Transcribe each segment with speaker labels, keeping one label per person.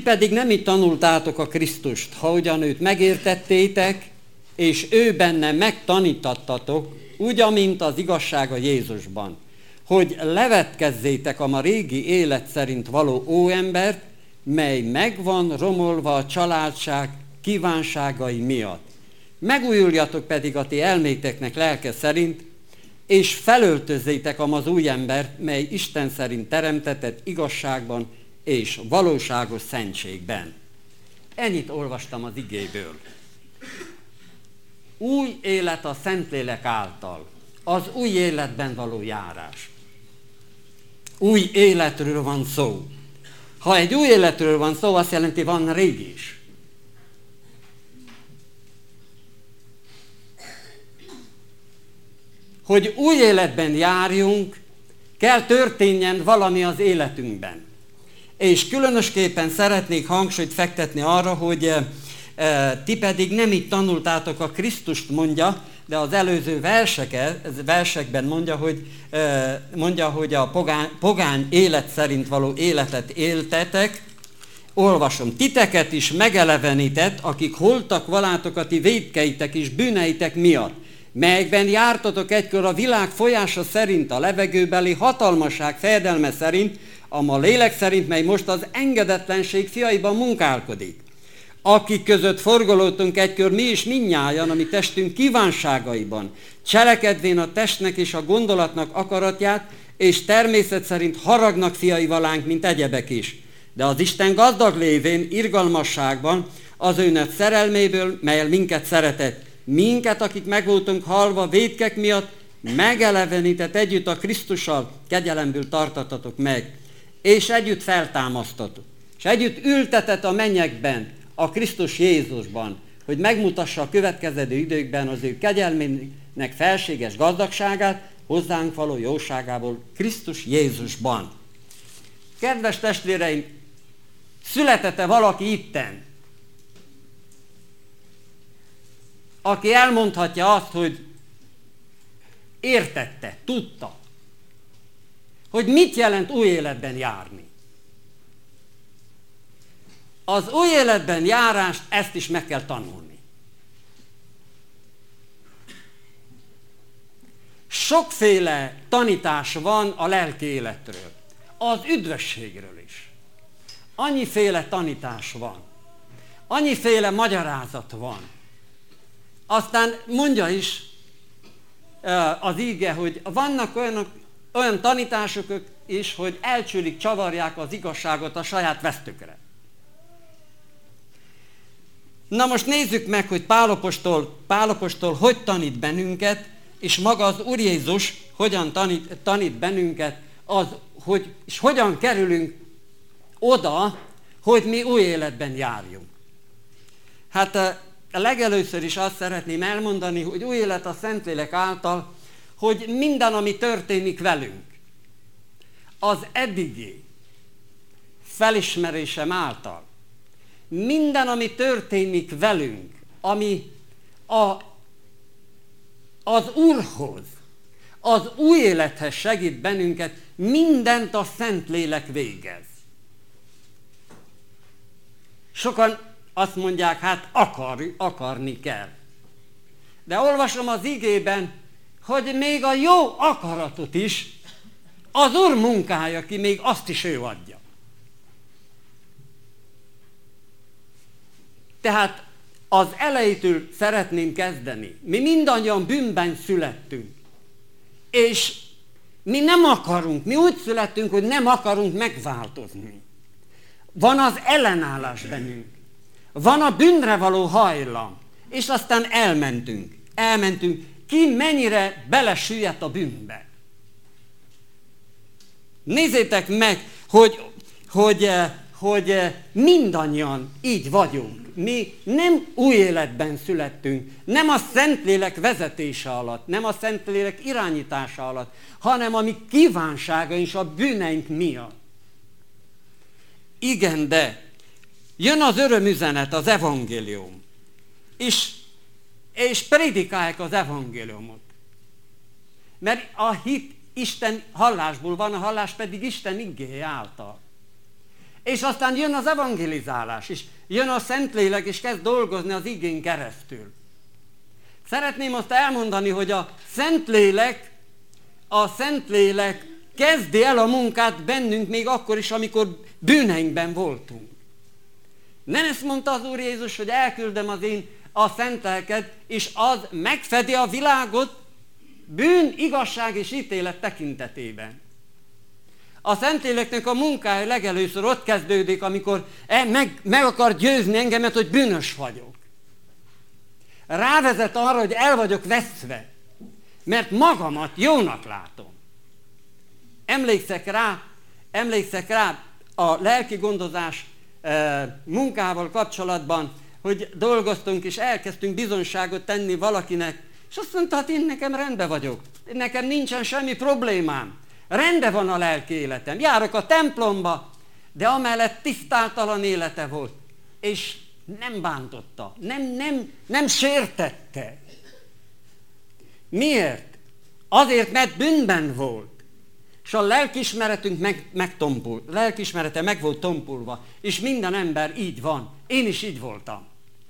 Speaker 1: pedig nem így tanultátok a Krisztust, ha ugyan őt megértettétek, és ő benne megtanítattatok, úgy, amint az igazsága Jézusban, hogy levetkezzétek a ma régi élet szerint való óembert, mely megvan romolva a családság kívánságai miatt. Megújuljatok pedig a ti elméteknek lelke szerint, és felöltözzétek az új embert, mely Isten szerint teremtetett igazságban és valóságos szentségben. Ennyit olvastam az igéből. Új élet a Szentlélek által, az új életben való járás. Új életről van szó. Ha egy új életről van szó, azt jelenti, van régi is. Hogy új életben járjunk, kell történjen valami az életünkben. És különösképpen szeretnék hangsúlyt fektetni arra, hogy ti pedig nem így tanultátok a Krisztust, mondja, de az előző versekben mondja, hogy a pogány élet szerint való életet éltetek. Olvasom, titeket is megelevenített, akik holtak valátok a ti vétkeitek és bűneitek miatt, melyekben jártatok egykor a világ folyása szerint, a levegőbeli hatalmasság fejedelme szerint, a lélek szerint, mely most az engedetlenség fiaiban munkálkodik. Akik között forgolódtunk egykor mi is mindnyájan, a mi testünk kívánságaiban, cselekedvén a testnek és a gondolatnak akaratját, és természet szerint haragnak fiai valánk, mint egyebek is. De az Isten gazdag lévén, irgalmasságban, az őnet szerelméből, melyel minket szeretett, minket, akik megvoltunk halva vétkek miatt, megelevenített együtt a Krisztussal, kegyelemből tartatatok meg, és együtt feltámasztatok, és együtt ültetett a mennyekben, a Krisztus Jézusban, hogy megmutassa a következő időkben az ő kegyelmének felséges gazdagságát, hozzánk való jóságából Krisztus Jézusban. Kedves testvéreim, született-e valaki itten, aki elmondhatja azt, hogy értette, tudta, hogy mit jelent új életben járni? Az új életben járást, ezt is meg kell tanulni. Sokféle tanítás van a lelki életről, az üdvösségről is. Annyiféle tanítás van, annyiféle magyarázat van. Aztán mondja is az íge, hogy vannak olyan tanítások is, hogy elcsülik, csavarják az igazságot a saját vesztükre. Na most nézzük meg, hogy Pál apostol hogy tanít bennünket, és maga az Úr Jézus hogyan tanít bennünket, és hogyan kerülünk oda, hogy mi új életben járjunk. Hát legelőször is azt szeretném elmondani, hogy új élet a Szentlélek által, hogy minden, ami történik velünk, az eddigi felismerésem által, minden, ami történik velünk, ami az Úrhoz, az új élethez segít bennünket, mindent a Szentlélek végez. Sokan azt mondják, hát akarni kell. De olvasom az igében, hogy még a jó akaratot is az Úr munkája ki, még azt is ő adja. Tehát az elejétől szeretném kezdeni. Mi mindannyian bűnben születtünk. És mi nem akarunk, mi úgy születtünk, hogy nem akarunk megváltozni. Van az ellenállás bennünk. Van a bűnre való hajlam. És aztán elmentünk. Ki mennyire belesüllyedt a bűnbe. Nézzétek meg, hogy mindannyian így vagyunk. Mi nem új életben születtünk, nem a Szentlélek vezetése alatt, nem a Szentlélek irányítása alatt, hanem a mi kívánsága és a bűneink miatt. Igen, de jön az örömüzenet, az evangélium, és prédikálják az evangéliumot. Mert a hit Isten hallásból van, a hallás pedig Isten igéje által. És aztán jön az evangelizálás is. Jön a Szentlélek, és kezd dolgozni az igén keresztül. Szeretném azt elmondani, hogy a Szentlélek kezdi el a munkát bennünk még akkor is, amikor bűneinkben voltunk. Nem ezt mondta az Úr Jézus, hogy elküldöm a Szent Lelket, és az megfedi a világot bűn, igazság és ítélet tekintetében. A Szentléleknek a munkája legelőször ott kezdődik, amikor meg akar győzni engemet, hogy bűnös vagyok. Rávezet arra, hogy el vagyok veszve, mert magamat jónak látom. Emlékszek rá a lelki gondozás munkával kapcsolatban, hogy dolgoztunk és elkezdtünk bizonyságot tenni valakinek, és azt mondta, hát én nekem rendben vagyok, nekem nincsen semmi problémám, rendben van a lelki életem, járok a templomba, de amellett tisztátalan élete volt, és nem bántotta, nem sértette. Miért? Azért, mert bűnben volt. És a lelkiismeretünk lelkiismerete meg volt tompulva, és minden ember így van. Én is így voltam.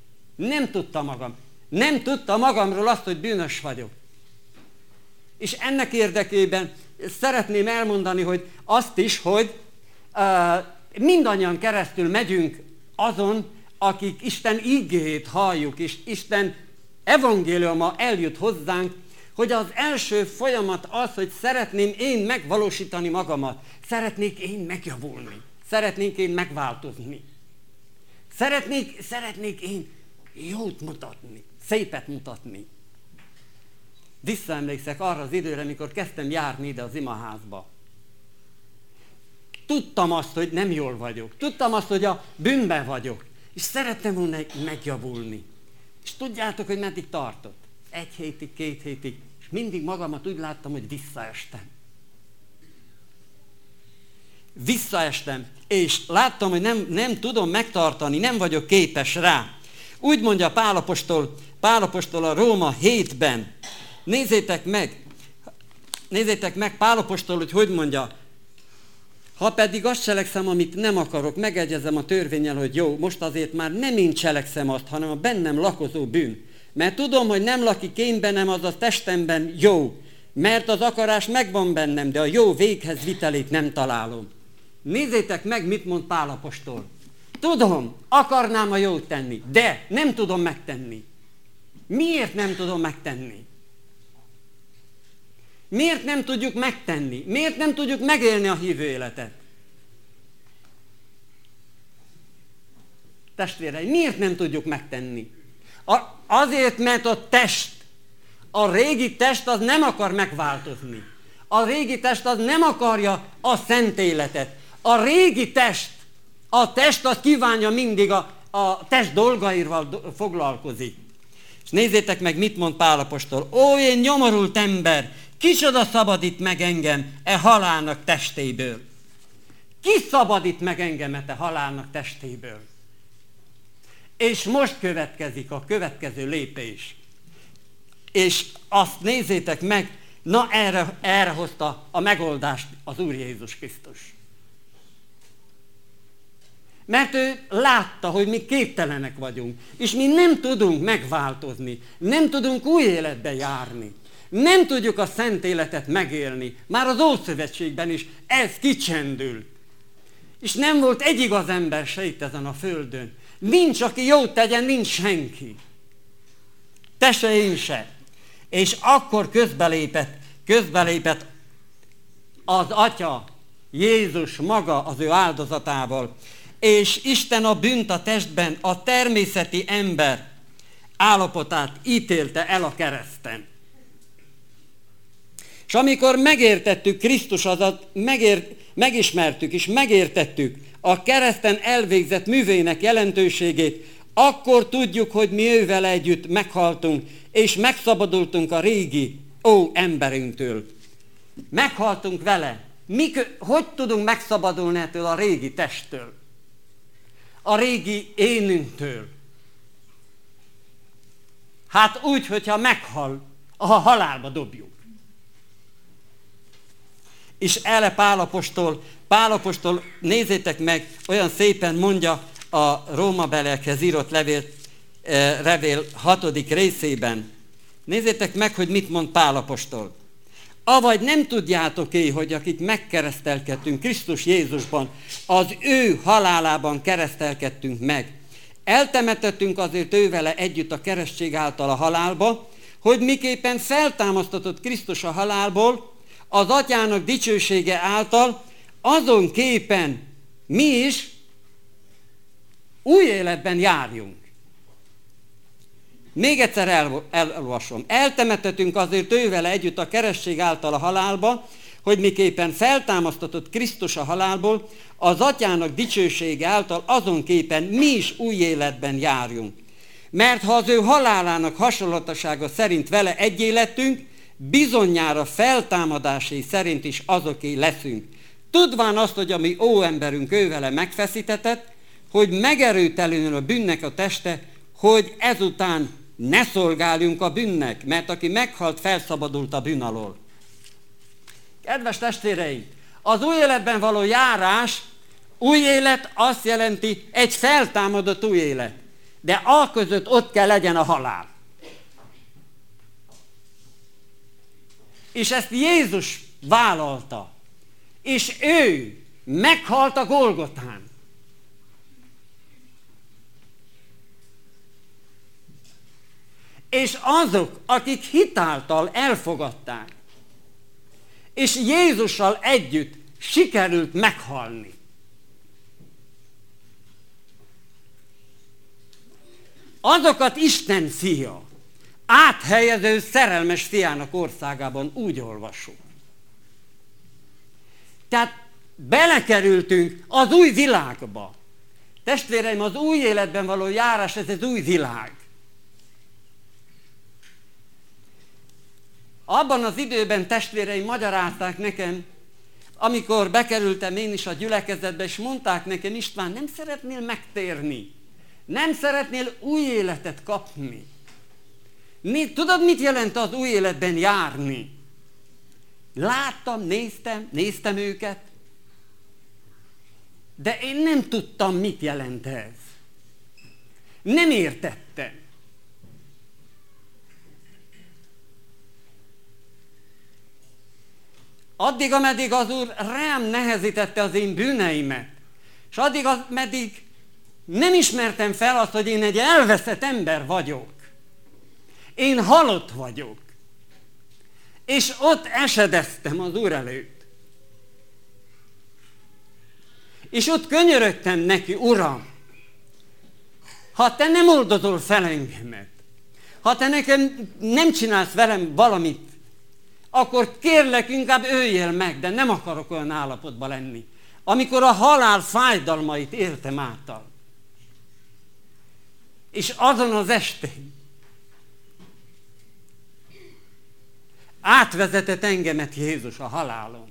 Speaker 1: Nem tudtam magamról azt, hogy bűnös vagyok. És ennek érdekében szeretném elmondani, hogy azt is, hogy mindannyian keresztül megyünk azon, akik Isten igéjét halljuk, és Isten evangéliuma eljut hozzánk, hogy az első folyamat az, hogy szeretném én megvalósítani magamat. Szeretnék én megjavulni. Szeretnék én megváltozni. Szeretnék én jót mutatni, szépet mutatni. Visszaemlékszek arra az időre, amikor kezdtem járni ide az imaházba. Tudtam azt, hogy nem jól vagyok. Tudtam azt, hogy a bűnben vagyok. És szerettem volna megjavulni. És tudjátok, hogy meddig tartott? 1 hétig, 2 hétig. És mindig magamat úgy láttam, hogy visszaestem. És láttam, hogy nem tudom megtartani, nem vagyok képes rá. Úgy mondja Pál apostol a Róma 7-ben. Nézzétek meg Pál apostol, hogy mondja. Ha pedig azt cselekszem, amit nem akarok, megegyezem a törvénnyel, hogy jó, most azért már nem én cselekszem azt, hanem a bennem lakozó bűn. Mert tudom, hogy nem lakik én bennem, azaz testemben jó, mert az akarás megvan bennem, de a jó véghez vitelét nem találom. Nézzétek meg, mit mond Pál apostol. Tudom, akarnám a jót tenni, de nem tudom megtenni. Miért nem tudom megtenni? Miért nem tudjuk megtenni? Miért nem tudjuk megélni a hívő életet? Testvéreim, miért nem tudjuk megtenni? Azért, mert a régi test az nem akar megváltozni. A régi test az nem akarja a szent életet. A régi test az kívánja mindig a test dolgaival foglalkozik. És nézzétek meg, mit mond Pál apostol. Ó, én nyomorult ember, kicsoda szabadít meg engem halálnak testéből? Ki szabadít meg engemet halálnak testéből? És most következik a következő lépés. És azt nézzétek meg, na erre hozta a megoldást az Úr Jézus Krisztus. Mert ő látta, hogy mi képtelenek vagyunk, és mi nem tudunk megváltozni, nem tudunk új életbe járni, nem tudjuk a szent életet megélni. Már az Ószövetségben is ez kicsendült. És nem volt egy igaz ember se itt ezen a földön. Nincs, aki jót tegyen, nincs senki. Te se, én se. És akkor közbelépett az Atya, Jézus maga az ő áldozatával, és Isten a bűnt a testben, a természeti ember állapotát ítélte el a kereszten. És amikor megértettük Krisztus, megismertük és megértettük a kereszten elvégzett művének jelentőségét, akkor tudjuk, hogy mi ővel együtt meghaltunk, és megszabadultunk a régi emberünktől. Meghaltunk vele. Hogy tudunk megszabadulni ettől a régi testtől? A régi énünktől? Hát úgy, hogyha meghal, a halálba dobjuk. és ele Pál apostol, nézzétek meg, olyan szépen mondja a Rómabeliekhez írott levél 6. részében. Nézzétek meg, hogy mit mond Pál apostol. Avagy nem tudjátok-e, hogy akik megkeresztelkedtünk Krisztus Jézusban, az ő halálában keresztelkedtünk meg. Eltemetettünk azért ővele együtt a keresztség által a halálba, hogy miképpen feltámasztatott Krisztus a halálból, az Atyának dicsősége által, azonképpen mi is új életben járjunk. Még egyszer elolvasom. Eltemetettünk azért ővele együtt a keresztség által a halálba, hogy miképpen feltámasztatott Krisztus a halálból, az Atyának dicsősége által azonképpen mi is új életben járjunk. Mert ha az ő halálának hasonlatosága szerint vele egy életünk, bizonyára feltámadásé szerint is azoké leszünk. Tudván azt, hogy a mi óemberünk ővele megfeszítetett, hogy megerőtelenül a bűnnek a teste, hogy ezután ne szolgáljunk a bűnnek, mert aki meghalt, felszabadult a bűn alól. Kedves testvéreim, az új életben való járás, új élet azt jelenti egy feltámadott új élet. De aközött ott kell legyen a halál. És ezt Jézus vállalta. És ő meghalt a Golgotán. És azok, akik hitáltal elfogadták, és Jézussal együtt sikerült meghalni, azokat Isten fia, áthelyező szerelmes fiának országában, úgy olvassuk. Tehát belekerültünk az új világba. Testvéreim, az új életben való járás, ez az új világ. Abban az időben, testvéreim, magyarázták nekem, amikor bekerültem én is a gyülekezetbe, és mondták nekem: István, nem szeretnél megtérni? Nem szeretnél új életet kapni? Tudod, mit jelent az új életben járni? Láttam, néztem őket, de én nem tudtam, mit jelent ez. Nem értettem. Addig, ameddig az Úr rám nehezítette az én bűneimet, és addig, ameddig nem ismertem fel azt, hogy én egy elveszett ember vagyok. Én halott vagyok. És ott esedeztem az Úr előtt. És ott könyörögtem neki: Uram, ha te nem oldozol fel engemet, ha te nekem nem csinálsz velem valamit, akkor kérlek, inkább öljél meg, de nem akarok olyan állapotban lenni, amikor a halál fájdalmait éltem által. És azon az estén átvezetett engemet Jézus a halálon.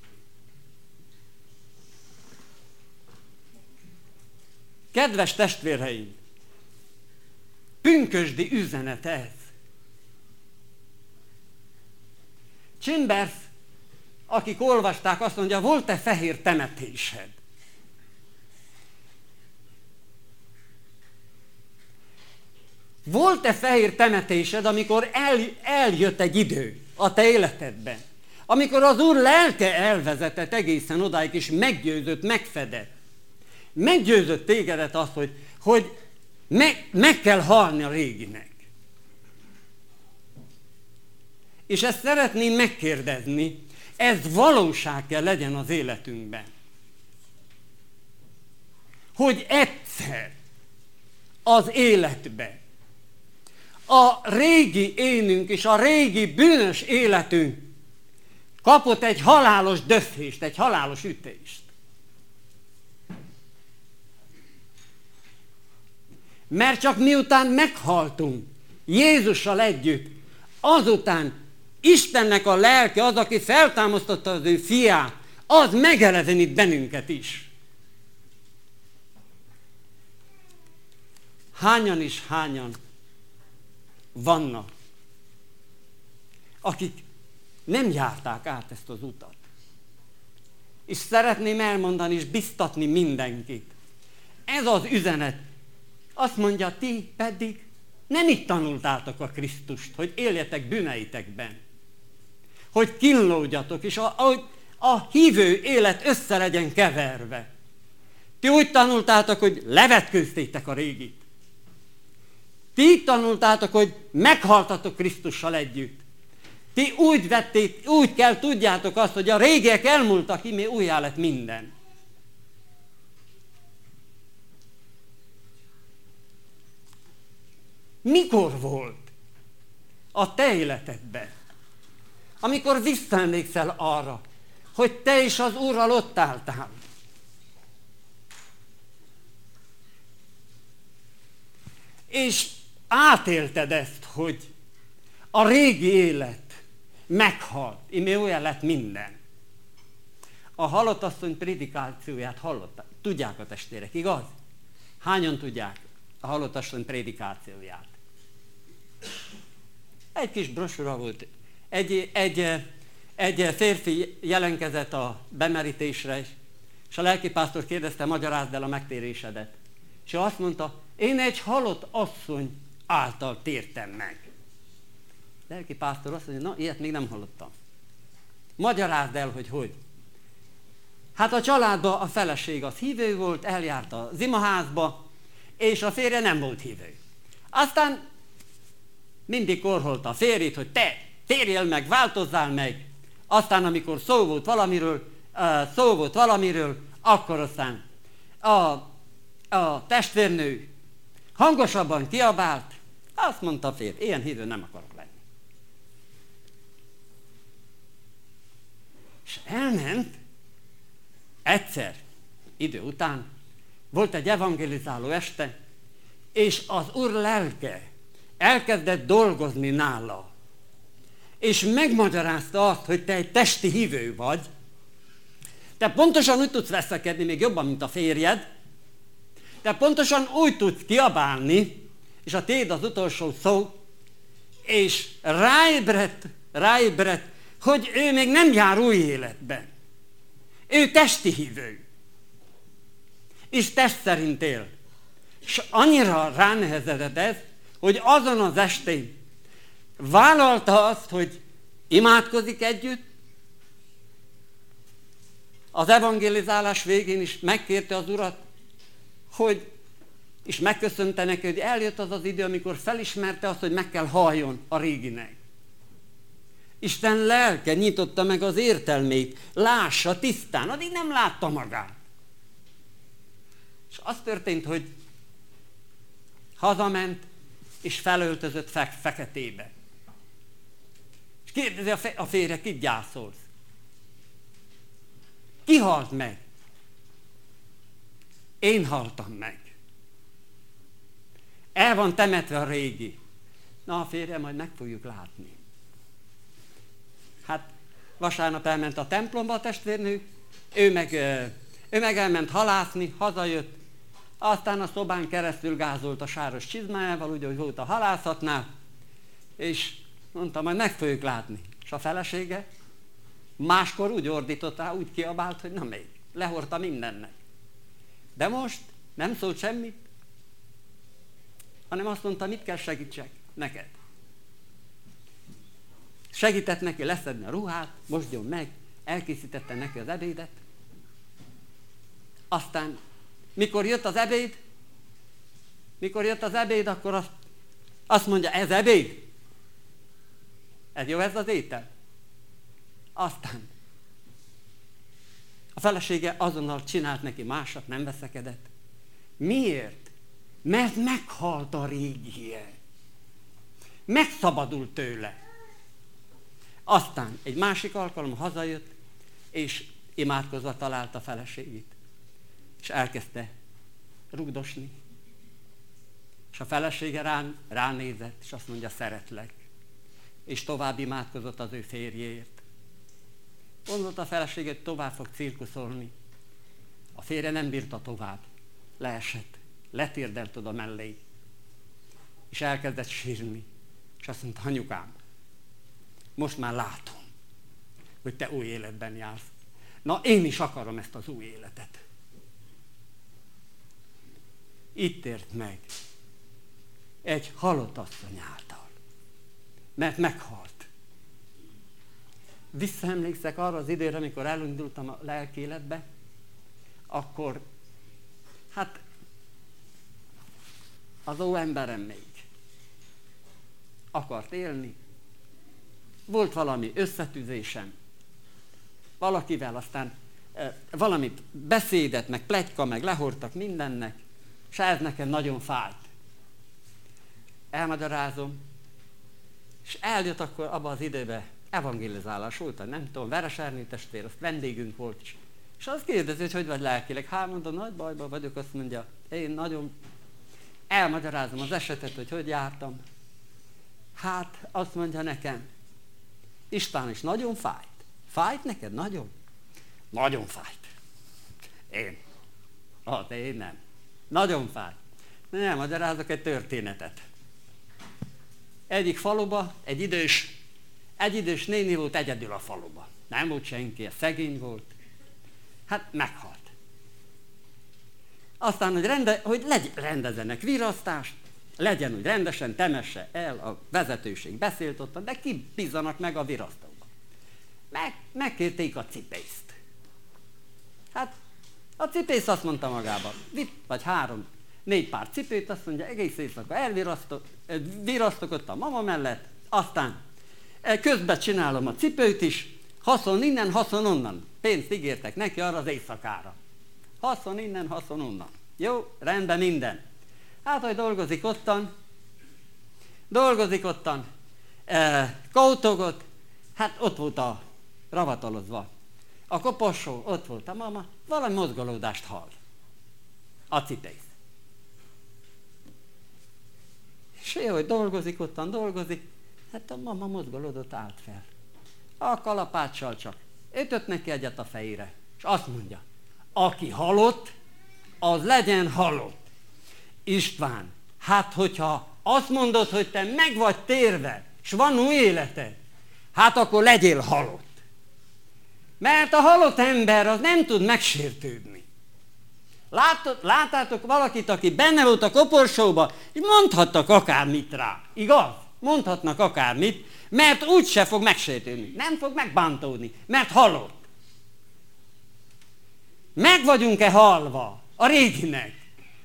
Speaker 1: Kedves testvéreim, pünkösdi üzenet ez. Chambers, akik olvasták, azt mondja: volt-e fehér temetésed? Volt-e fehér temetésed, amikor eljött egy idő a te életedben, amikor az Úr lelke elvezetett egészen odáig, és meggyőzött, megfedett. Meggyőzött tégedet azt, hogy meg kell halni a réginek. És ezt szeretném megkérdezni, ez valóság kell legyen az életünkben. Hogy egyszer az életben a régi énünk és a régi bűnös életünk kapott egy halálos döfést, egy halálos ütést. Mert csak miután meghaltunk Jézussal együtt, azután Istennek a lelke, az, aki feltámasztotta az ő fiát, az megelevenít bennünket is. Hányan vannak, akik nem járták át ezt az utat. és szeretném elmondani és biztatni mindenkit. Ez az üzenet. Azt mondja, ti pedig nem így tanultátok a Krisztust, hogy éljetek bűneitekben. Hogy kínlódjatok, és a hívő élet össze legyen keverve. Ti úgy tanultátok, hogy levetkőztétek a régit. Ti így tanultátok, hogy meghaltatok Krisztussal együtt. Ti úgy kell tudjátok azt, hogy a régiek elmúltak, ímé újjá lett minden. Mikor volt a te életedben, amikor visszaemlékszel arra, hogy te is az Úrral ott álltál? És átélted ezt, hogy a régi élet meghalt, ímé olyan lett minden. A halottasszony prédikációját hallották. Tudják a testvérek, igaz? Hányan tudják a halottasszony prédikációját? Egy kis brosúra volt. Egy férfi jelentkezett a bemerítésre, és a lelkipásztor kérdezte, magyarázd el a megtérésedet. És ő azt mondta, én egy halott asszony által tértem meg. A lelkipásztor azt mondja, na, ilyet még nem hallottam. Magyarázd el, hogy. Hát a családban a feleség az hívő volt, eljárt az imaházba, és a férje nem volt hívő. Aztán mindig korholta a férjét, hogy te térjél meg, változzál meg. Aztán, amikor szó volt valamiről, akkor aztán a testvérnő hangosabban kiabált, azt mondta a férj, ilyen hívő nem akarok lenni. És elment, egyszer, idő után, volt egy evangelizáló este, és az Úr lelke elkezdett dolgozni nála, és megmagyarázta azt, hogy te egy testi hívő vagy, te pontosan úgy tudsz veszekedni, még jobban, mint a férjed, te pontosan úgy tudsz kiabálni, és a tiéd az utolsó szó, és ráébredt, hogy ő még nem jár új életben. Ő testi hívő. És test szerint él. És annyira ránehezedett ez, hogy azon az estén vállalta azt, hogy imádkozik együtt, az evangelizálás végén is megkérte az Urat, hogy, és megköszönte neki, hogy eljött az az idő, amikor felismerte azt, hogy meg kell halljon a réginek. Isten lelke nyitotta meg az értelmét, lássa tisztán, addig nem látta magát. És az történt, hogy hazament, és felöltözött feketébe. És kérdezi a férje, kit gyászolsz? Ki halt meg? Én haltam meg. El van temetve a régi. Na, a férje, majd meg fogjuk látni. Hát vasárnap elment a templomba a testvérnő, ő meg elment halászni, hazajött, aztán a szobán keresztül gázolt a sáros csizmájával, úgy, hogy volt a halászatnál, és mondta, majd meg fogjuk látni. És a felesége máskor úgy ordított rá, úgy kiabált, hogy na még, lehordta mindennek. De most nem szólt semmit, hanem azt mondta, mit kell segítsek neked. Segített neki leszedni a ruhát, mosdjon meg, elkészítette neki az ebédet. Aztán, mikor jött az ebéd, akkor azt mondja, ez ebéd? Ez jó, ez az étel? Aztán a felesége azonnal csinált neki másat, nem veszekedett. Miért? Mert meghalt a régie. Megszabadult tőle. Aztán egy másik alkalom hazajött, és imádkozva találta a feleségét. És elkezdte rugdosni. És a felesége ránézett, és azt mondja, szeretlek. És tovább imádkozott az ő férjéért. Gondolta a felesége, hogy tovább fog cirkuszolni. A férje nem bírta tovább. Leesett, letérdelt oda mellé. És elkezdett sírni. És azt mondta, anyukám, most már látom, hogy te új életben jársz. Na, én is akarom ezt az új életet. Itt ért meg egy halott asszony által, mert meghalt. Visszaemlékszek arra az időre, amikor elindultam a lelki életbe, akkor, hát, az ó emberem még akart élni. Volt valami összetűzésem, valakivel, aztán valamit beszédet, meg pletyka, meg lehordtak mindennek, és ez nekem nagyon fájt. Elmagyarázom, és eljött akkor abban az időben evangelizálás volt, nem tudom, Veres Ernő testvér, azt vendégünk volt is. És azt kérdezi, hogy vagy lelkileg. Hát mondom, nagy bajban vagyok, azt mondja, én nagyon elmagyarázom az esetet, hogy jártam. Hát azt mondja nekem, István is nagyon fájt. Fájt neked? Nagyon? Nagyon fájt. Én? Én nem. Nagyon fájt. Nem, magyarázok egy történetet. Egyik faluba egy idős néni volt egyedül a faluba. Nem volt senki, szegény volt. Hát meghalt. Aztán, hogy rendezenek virasztást, legyen úgy rendesen, temesse el, a vezetőség beszélt ott, de kibizzanak meg a virasztóba. Megkérték a cipészt. Hát a cipész azt mondta magába, vitt vagy 3-4 pár cipőt, azt mondja, egész éjszaka elvirasztok ott a mama mellett, aztán közben csinálom a cipőt is, haszon innen, haszon onnan. Pénzt ígértek neki arra az éjszakára. Haszon innen, haszon onnan. Jó, rendben minden. Hát, hogy dolgozik ottan, kótogott, hát ott volt a ravatalozva. A koporsó, ott volt a mama, valami mozgolódást hall. A cipész. És ő, hogy dolgozik, hát a mama mozgolódott, állt fel. A kalapáccsal csak ütött neki egyet a fejére, és azt mondja, aki halott, az legyen halott. István, hát hogyha azt mondod, hogy te meg vagy térve, és van új életed, hát akkor legyél halott. Mert a halott ember az nem tud megsértődni. Láttátok valakit, aki benne volt a koporsóba, és mondhattak akármit rá. Igaz? Mondhatnak akármit, mert úgyse fog megsértődni. Nem fog megbántódni, mert halott. Meg vagyunk-e halva a réginek?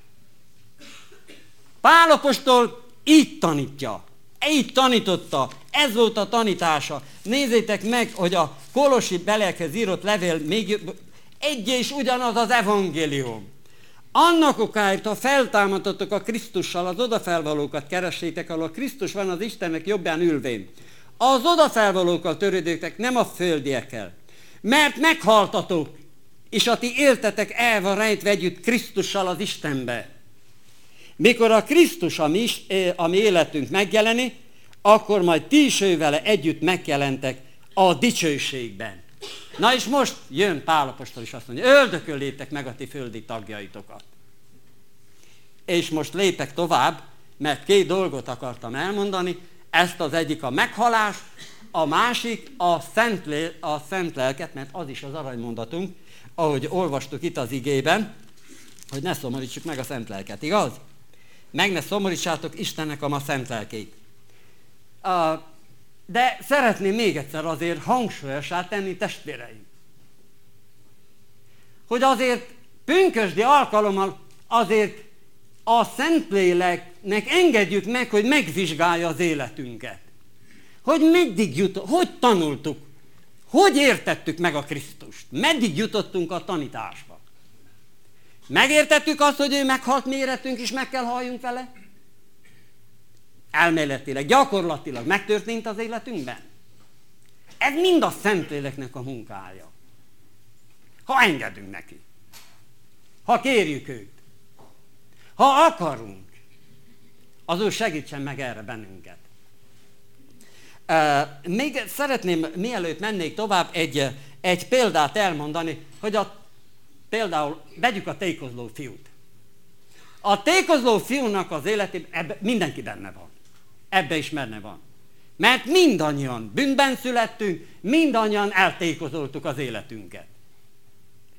Speaker 1: Pál apostol így tanítja, így tanította, ez volt a tanítása. Nézzétek meg, hogy a kolossi belekhez írott levél még egy és ugyanaz az evangélium. Annak okáért, ha feltámadtatok a Krisztussal, az odafelvalókat keressétek, ahol a Krisztus van az Istennek jobbján ülvén. Az odafelvalókkal törődőtek, nem a földiekkel. Mert meghaltatok, és a ti éltetek el van rejtve együtt Krisztussal az Istenbe. Mikor a Krisztus, a mi életünk megjeleni, akkor majd ti is vele együtt megjelentek a dicsőségben. Na és most jön Pál apostol is azt mondja, öldököljétek meg a ti földi tagjaitokat. És most lépek tovább, mert 2 dolgot akartam elmondani, ezt az egyik a meghalás, a másik a szent lelket, mert az is az aranymondatunk, ahogy olvastuk itt az igében, hogy ne szomorítsuk meg a szent lelket, igaz? Meg ne szomorítsátok Istennek a szent lelkét. De szeretném még egyszer azért hangsúlyossá tenni, testvéreim, hogy azért pünkösdi alkalommal azért a Szentléleknek engedjük meg, hogy megvizsgálja az életünket. Hogy meddig hogy tanultuk, hogy értettük meg a Krisztust, meddig jutottunk a tanításba. Megértettük azt, hogy ő meghalt méretünk, és meg kell halljunk vele? Elméletileg, gyakorlatilag megtörtént az életünkben. Ez mind a Szentléleknek a munkája. Ha engedünk neki. Ha kérjük őt. Ha akarunk. Az ő segítsen meg erre bennünket. Még szeretném, mielőtt mennék tovább, egy példát elmondani, hogy például vegyük a tékozló fiút. A tékozló fiúnak az életében mindenki benne van. Ebbe is benne van. Mert mindannyian bűnben születtünk, mindannyian eltékozoltuk az életünket.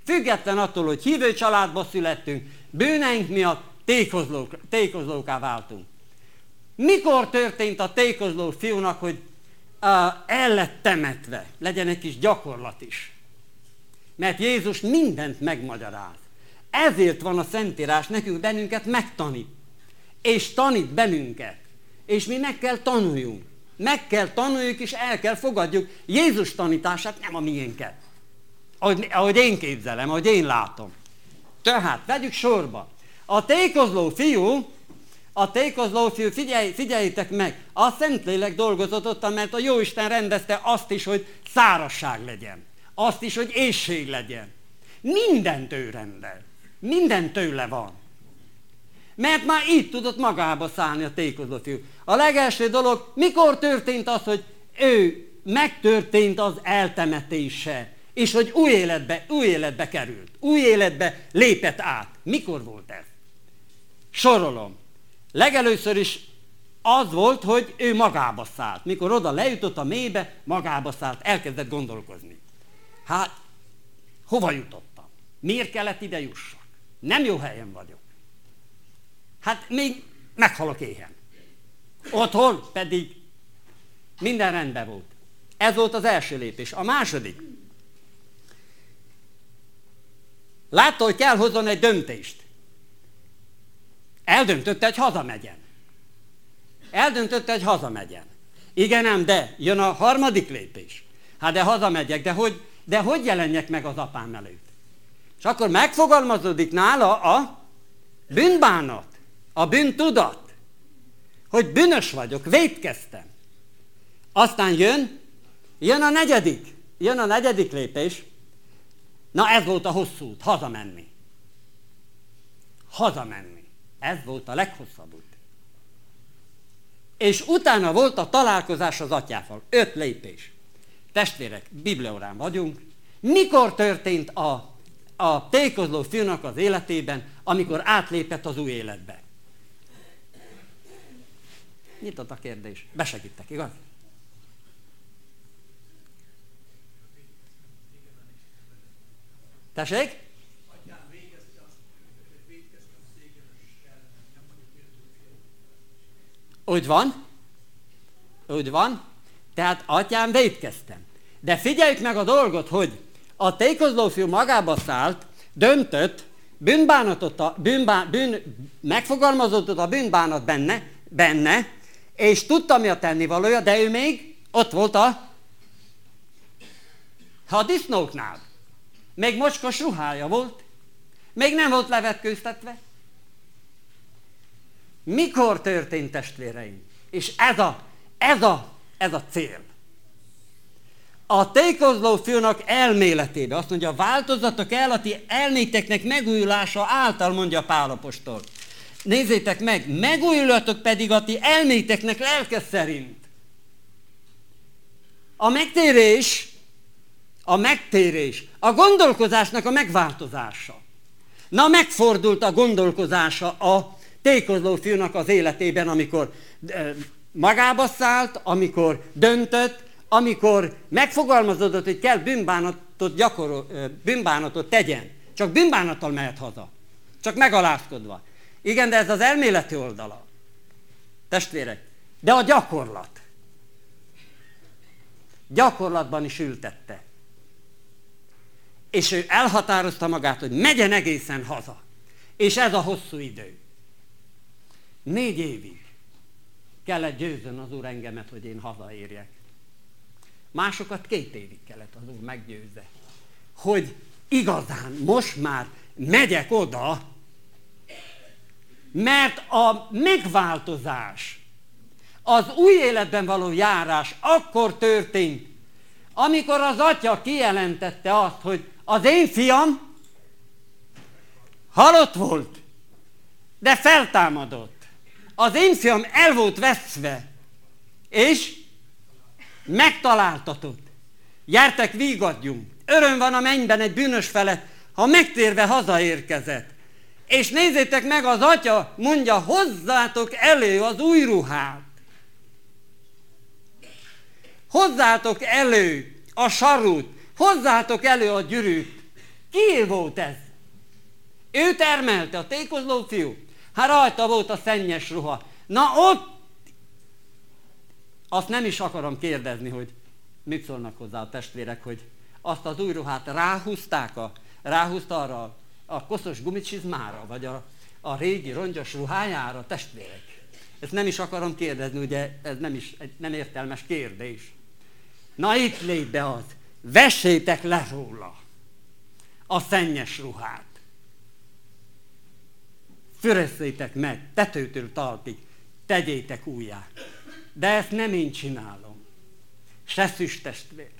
Speaker 1: független attól, hogy hívő családba születtünk, bűneink miatt tékozlóká váltunk. Mikor történt a tékozló fiúnak, hogy el lett temetve? Legyen egy kis gyakorlat is. Mert Jézus mindent megmagyaráz. Ezért van a Szentírás, nekünk bennünket megtanít. És tanít bennünket. És mi meg kell tanuljunk. Meg kell tanuljuk, és el kell fogadjuk Jézus tanítását, nem a miénket. Ahogy én képzelem, ahogy én látom. Tehát, vegyük sorba. A tékozló fiú, figyeljétek meg, a Szentlélek dolgozott ott, mert a Jóisten rendezte azt is, hogy szárazság legyen. Azt is, hogy éhség legyen. Mindent ő rendel. Minden tőle van. Mert már így tudott magába szállni a tékozló fiú. A legelső dolog, mikor történt az, hogy megtörtént az eltemetése, és hogy új életbe került, új életbe lépett át. Mikor volt ez? Sorolom. Legelőször is az volt, hogy ő magába szállt. Mikor oda lejutott a mélybe, magába szállt, elkezdett gondolkozni. Hát, hova jutottam? Miért kellett ide jussak? Nem jó helyen vagyok. Hát még meghalok éhen. Otthon pedig minden rendben volt. Ez volt az első lépés. A második. Látta, hogy kell hozzon egy döntést. Eldöntötte, hogy hazamegyen. Igen ám, de jön a harmadik lépés. Hát de hazamegyek, de hogy jelenjek meg az apám előtt? És akkor megfogalmazódik nála a bűnbánat, a bűntudat, hogy bűnös vagyok, vétkeztem. Aztán jön a negyedik lépés. Na ez volt a hosszú út, hazamenni. Ez volt a leghosszabb út. És utána volt a találkozás az atyával. 5 lépés. Testvérek, bibliaórán vagyunk. Mikor történt a tékozló fiúnak az életében, amikor átlépett az új életbe? Nyitott a kérdés. Besegítek, igaz? Tessék? Úgy van. Tehát atyám, vétkeztem. De figyeljük meg a dolgot, hogy a tékozló fiú magába szállt, döntött, megfogalmazódott a bűnbánat benne, és tudta, mi a tennivalója, de ő még ott volt a disznóknál. Még mocskos ruhája volt, még nem volt levetkőztetve. Mikor történt, testvéreim? És ez a cél. A tékozló fiúnak elméletében azt mondja, változzatok el a ti elméteknek megújulása által, mondja Pál apostol. Nézzétek meg, megújulatok pedig a ti elméteknek lelke szerint. A megtérés, a gondolkozásnak a megváltozása. Na, megfordult a gondolkozása a tékozló fiúnak az életében, amikor magába szállt, amikor döntött, amikor megfogalmazódott, hogy kell bűnbánatot tegyen. Csak bűnbánattal mehet haza. Csak megalázkodva. Igen, de ez az elméleti oldala. Testvérek, de a gyakorlat. Gyakorlatban is ültette. És ő elhatározta magát, hogy megyen egészen haza. És ez a hosszú idő. 4 évig kellett győzön az Úr engemet, hogy én hazaérjek. Másokat 2 évig kellett az Úr meggyőzze. Hogy igazán most már megyek oda, mert a megváltozás, az új életben való járás akkor történt, amikor az atya kijelentette azt, hogy az én fiam halott volt, de feltámadott. Az én fiam el volt veszve, és megtaláltatott. Gyertek, vígadjunk. Öröm van a mennyben egy bűnös felett, ha megtérve hazaérkezett. És nézzétek meg, az atya mondja, hozzátok elő az új ruhát. Hozzátok elő a sarút, hozzátok elő a gyűrűt, Kié volt ez? Ő termelte, a tékozló fiú. Hát rajta volt a szennyes ruha. Na ott, azt nem is akarom kérdezni, hogy mit szólnak hozzá a testvérek, hogy azt az új ruhát ráhúzta arra a koszos gumicsizmára, vagy a régi rongyos ruhájára, testvérek. Ezt nem is akarom kérdezni, ugye ez nem értelmes kérdés. Na itt lép be az, vessétek le róla a szennyes ruhát. Fürösszétek meg, tetőtől talpig, tegyétek újjá. De ezt nem én csinálom. Se szűz testvér.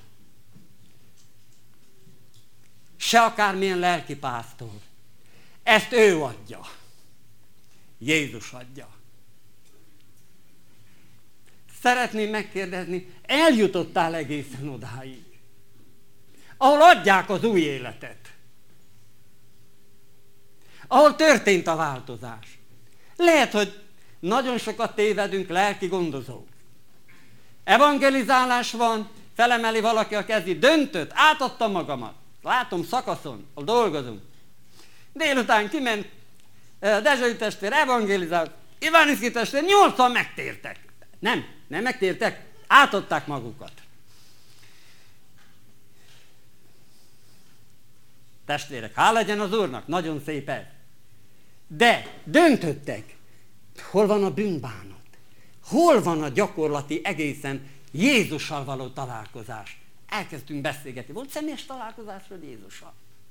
Speaker 1: Se akármilyen lelkipásztor. Ezt ő adja. Jézus adja. Szeretném megkérdezni, eljutottál egészen odáig, ahol adják az új életet, ahol történt a változás. Lehet, hogy nagyon sokat tévedünk, lelki gondozók. Evangelizálás van, felemeli valaki a kezét, döntött, átadtam magamat. Látom szakaszon, ahol dolgozunk. Délután kiment Dezsői testvér, evangelizált, Iványiszki testvér, 80 megtértek. Nem megtértek, átadták magukat. Testvérek, hála legyen az Úrnak, nagyon szép ez. De döntöttek, hol van a bűnbánat? Hol van a gyakorlati egészen Jézussal való találkozás? Elkezdtünk beszélgetni. Volt személyes találkozásról Jézussal?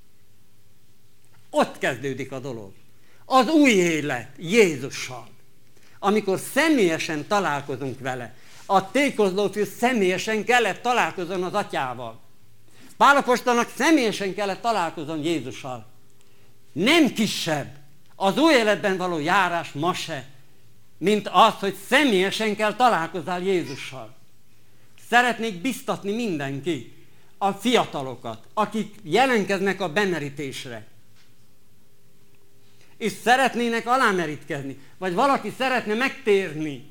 Speaker 1: Ott kezdődik a dolog. Az új élet Jézussal. Amikor személyesen találkozunk vele. A tékozlófiú személyesen kellett találkozzon az atyával. Pál apostolnak személyesen kellett találkozzon Jézussal. Nem kisebb az új életben való járás ma se, mint az, hogy személyesen kell találkozzál Jézussal. Szeretnék biztatni mindenki, a fiatalokat, akik jelentkeznek a bemerítésre, és szeretnének alámerítkezni, vagy valaki szeretne megtérni.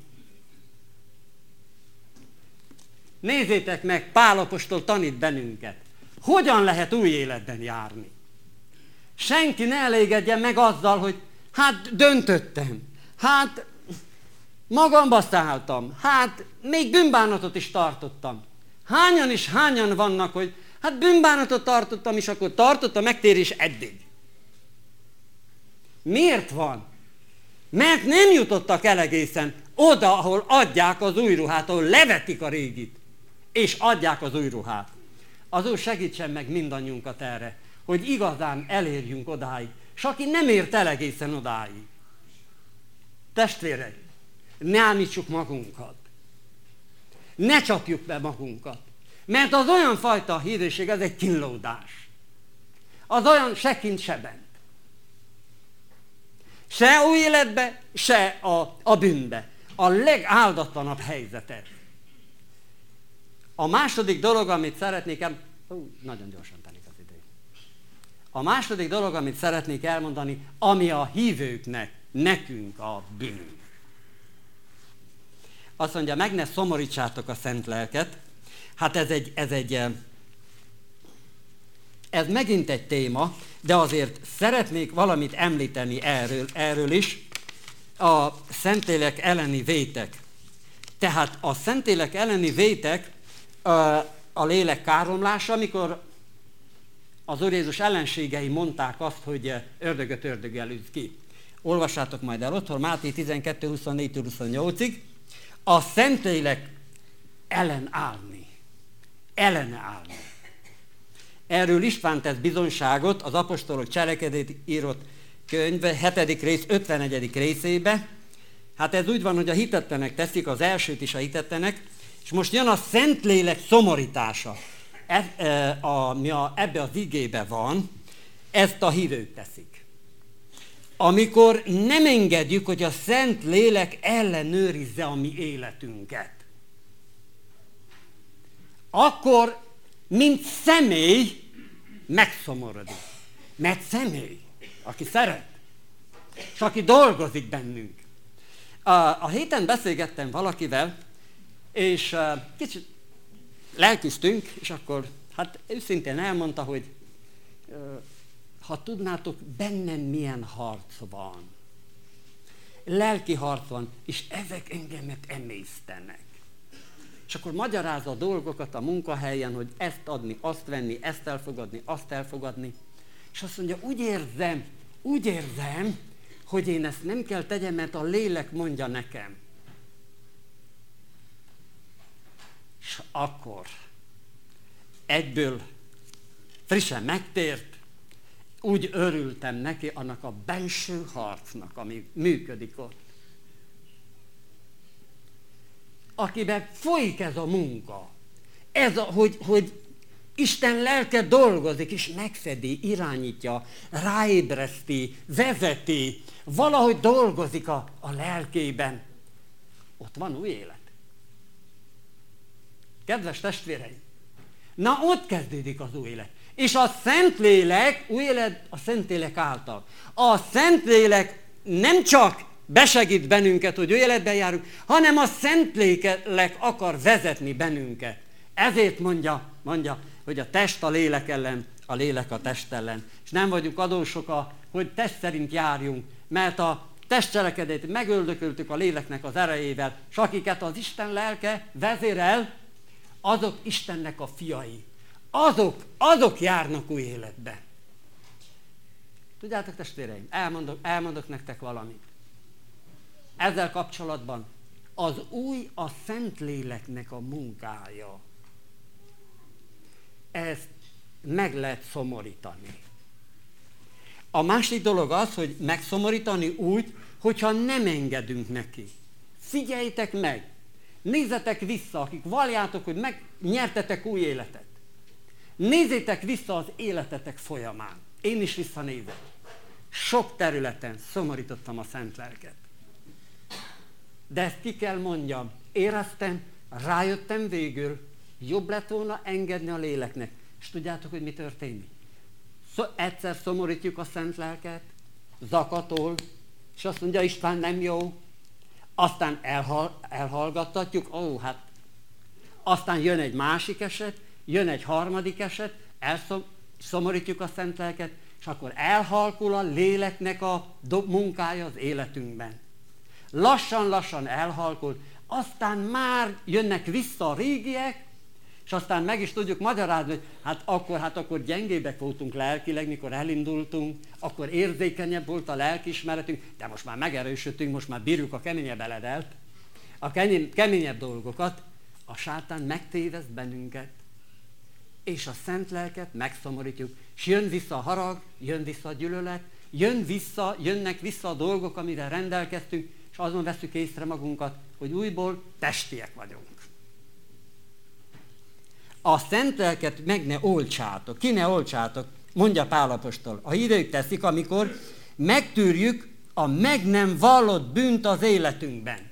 Speaker 1: Nézzétek meg, Pál apostol tanít bennünket. Hogyan lehet új életben járni? Senki ne elégedjen meg azzal, hogy hát döntöttem, hát magamba szálltam, hát még bűnbánatot is tartottam. Hányan vannak, hogy hát bűnbánatot tartottam, és akkor tartott a megtérés eddig. Miért van? Mert nem jutottak el egészen oda, ahol adják az új ruhát, ahol levetik a régit, és adják az új ruhát. Az Úr segítsen meg mindannyiunkat erre, hogy igazán elérjünk odáig, és aki nem ért el egészen odáig. Testvérek, ne ámítsuk magunkat. Ne csapjuk be magunkat. Mert az olyan fajta hívőség, ez egy kínlódás. Az olyan se kint, se bent. Se új életbe, se a bűnbe. A legáldatottanabb helyzet ez. A második dolog, amit szeretnék nagyon gyorsan telik az idő. A második dolog, amit szeretnék elmondani, ami a hívőknek, nekünk a bűn. Azt mondja, meg ne szomorítsátok a szent lelket. Hát ez megint egy téma, de azért szeretnék valamit említeni erről is. A Szentlélek elleni vétek. Tehát a Szentlélek elleni vétek a lélek káromlása, amikor az Úr Jézus ellenségei mondták azt, hogy ördögöt ördöggel üzd ki. Olvassátok majd el otthon, Máté 12, 24-28-ig. A Szentlélek ellene állni. Erről István tesz bizonyságot az apostolok cselekedetét írott könyve 7. rész 51. részébe. Hát ez úgy van, hogy a hitetlenek teszik, az elsőt is a hitetlenek, és most jön a Szentlélek szomorítása. Ami ebbe az igébe van, ezt a hívők teszik. Amikor nem engedjük, hogy a Szentlélek ellenőrizze a mi életünket, akkor, mint személy, megszomorodik. Mert személy, aki szeret, és aki dolgozik bennünk. A héten beszélgettem valakivel, és kicsit lelkiztünk, és akkor hát őszintén elmondta, hogy ha tudnátok, bennem milyen harc van. Lelki harc van, és ezek engemet emésztenek. És akkor magyarázza a dolgokat a munkahelyen, hogy ezt adni, azt venni, ezt elfogadni, azt elfogadni. És azt mondja, úgy érzem, hogy én ezt nem kell tegyem, mert a lélek mondja nekem. És akkor egyből frissen megtért, úgy örültem neki annak a belső harcnak, ami működik ott. Akiben folyik ez a munka, hogy Isten lelke dolgozik, és megfedi, irányítja, ráébreszti, vezeti, valahogy dolgozik a lelkében. Ott van új élet. Kedves testvéreim, na ott kezdődik az új élet. És a Szentlélek, új élet a Szentlélek által. A Szentlélek nem csak besegít bennünket, hogy új életben járunk, hanem a Szentlélek akar vezetni bennünket. Ezért mondja, hogy a test a lélek ellen, a lélek a test ellen. És nem vagyunk adósok, hogy test szerint járjunk, mert a testcselekedetét megöldököltük a léleknek az erejével, és akiket az Isten lelke vezérel, azok Istennek a fiai. Azok járnak új életbe. Tudjátok, testvéreim, elmondok nektek valamit. Ezzel kapcsolatban az új a Szentléleknek a munkája. Ezt meg lehet szomorítani. A másik dolog az, hogy megszomorítani úgy, hogyha nem engedünk neki. Figyeljétek meg! Nézzetek vissza, akik valljátok, hogy megnyertetek új életet. Nézzétek vissza az életetek folyamán. Én is visszanézek. Sok területen szomorítottam a Szent Lelket. De ezt ki kell mondjam. Éreztem, rájöttem végül, jobb lett volna engedni a léleknek. És tudjátok, hogy mi történik? Egyszer szomorítjuk a Szent Lelket, zakatol, és azt mondja, István nem jó. Aztán elhallgattatjuk, aztán jön egy másik eset, jön egy harmadik eset, elszomorítjuk a Szent Lelket, és akkor elhalkul a léleknek a munkája az életünkben. Lassan-lassan elhalkul, aztán már jönnek vissza a régiek, és aztán meg is tudjuk magyarázni, hogy hát akkor gyengébbek voltunk lelkileg, mikor elindultunk, akkor érzékenyebb volt a lelkiismeretünk, de most már megerősödtünk, most már bírjuk a keményebb eledelt, a keményebb dolgokat. A sátán megtéveszt bennünket, és a Szent Lelket megszomorítjuk, és jön vissza a harag, jön vissza a gyűlölet, jönnek vissza a dolgok, amire rendelkeztünk, és azon veszük észre magunkat, hogy újból testiek vagyunk. A Szent Lelket meg ne oltsátok, ki ne oltsátok, mondja Pál apostol. A hívők teszik, amikor megtűrjük a meg nem vallott bűnt az életünkben.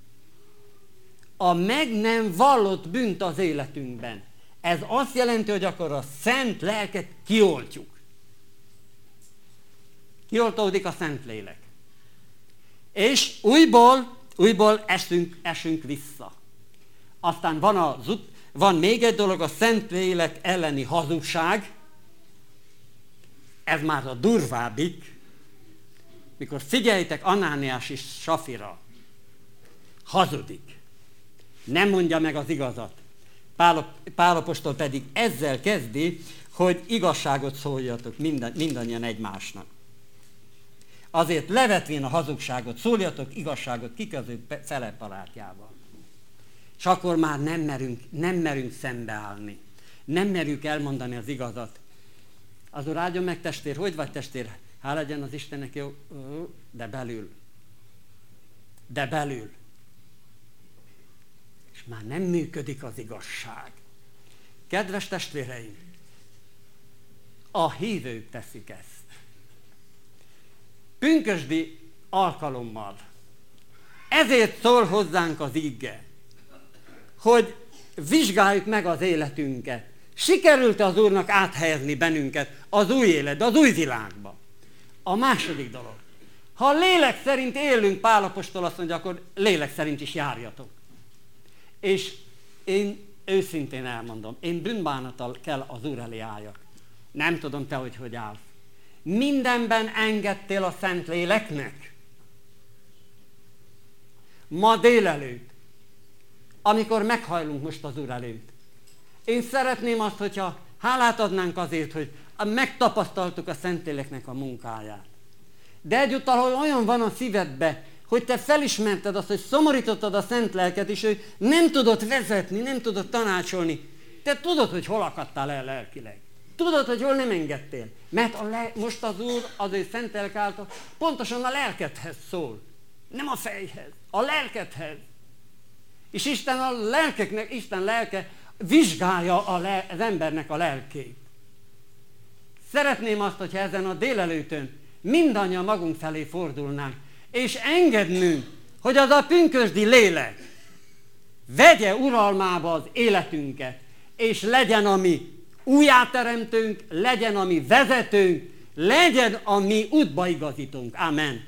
Speaker 1: A meg nem vallott bűnt az életünkben. Ez azt jelenti, hogy akkor a Szent Lelket kioltjuk. Kioltódik a Szent Lélek. És újból esünk vissza. Aztán van még egy dolog, a Szent Lélek elleni hazugság. Ez már a durvábbik. Mikor figyeljétek, Anániás és Safira hazudik. Nem mondja meg az igazat. Pál apostol pedig ezzel kezdi, hogy igazságot szóljatok mindannyian egymásnak. Azért levetvén a hazugságot, szóljatok igazságot kiköző felett barátjával. És akkor már nem merünk szembeállni. Nem merjük elmondani az igazat. Az Úr áldjon meg, testvér, hogy vagy testvér? Hál' legyen az Istennek, jó, de belül. És már nem működik az igazság. Kedves testvéreim, a hívők teszik ezt. Pünkösdi alkalommal. Ezért szól hozzánk az ige, hogy vizsgáljuk meg az életünket. Sikerült-e az Úrnak áthelyezni bennünket az új életbe, az új világba? A második dolog. Ha lélek szerint élünk, Pál apostol azt mondja, akkor lélek szerint is járjatok. És én őszintén elmondom, én bűnbánattal kell az Úr elé álljak. Nem tudom te, hogy állsz. Mindenben engedtél a Szentléleknek? Ma délelőtt, amikor meghajlunk most az Úr előtt, én szeretném azt, hogyha hálát adnánk azért, hogy megtapasztaltuk a Szentléleknek a munkáját. De egyúttal, hogy olyan van a szívedbe, hogy te felismerted azt, hogy szomorítottad a Szent Lelket, és ő nem tudott vezetni, nem tudott tanácsolni. Te tudod, hogy hol akadtál el lelkileg. Tudod, hogy hol nem engedtél. Mert most az Úr az ő Szent Lelk által pontosan a lelkedhez szól. Nem a fejhez, a lelkedhez. És Isten lelke vizsgálja az embernek a lelkét. Szeretném azt, hogyha ezen a délelőttön mindannyian magunk felé fordulnánk, és engednünk, hogy az a pünkösdi lélek vegye uralmába az életünket, és legyen a mi újjáteremtőnk, legyen a mi vezetőnk, legyen a mi útbaigazítónk. Amen.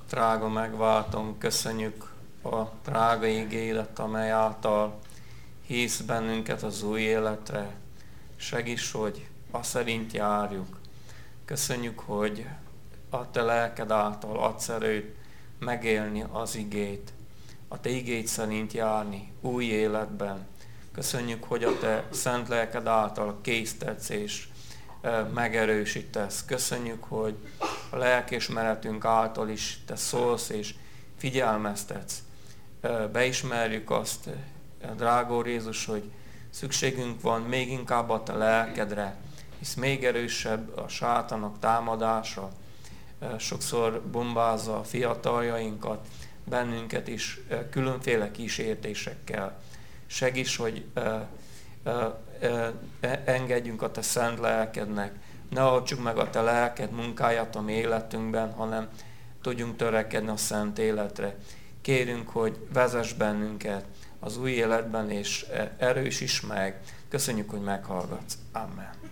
Speaker 2: Drága megváltunk, köszönjük a drága ígéret, amely által hisz bennünket az új életre. Segíts, hogy azt szerint járjuk. Köszönjük, hogy a te lelked által adsz erőt megélni az igét, a te igét szerint járni új életben. Köszönjük, hogy a te szent lelked által késztetsz és megerősítesz. Köszönjük, hogy a lelkiismeretünk által is te szólsz és figyelmeztetsz. Beismerjük azt, drága Úr Jézus, hogy szükségünk van még inkább a te lelkedre, hisz még erősebb a sátának támadása, sokszor bombázza a fiataljainkat, bennünket is különféle kísértésekkel. Segíts, hogy engedjünk a te szent lelkednek, ne adjuk meg a te lelked munkáját a mi életünkben, hanem tudjunk törekedni a szent életre. Kérünk, hogy vezess bennünket az új életben, és erősíts meg. Köszönjük, hogy meghallgatsz. Amen.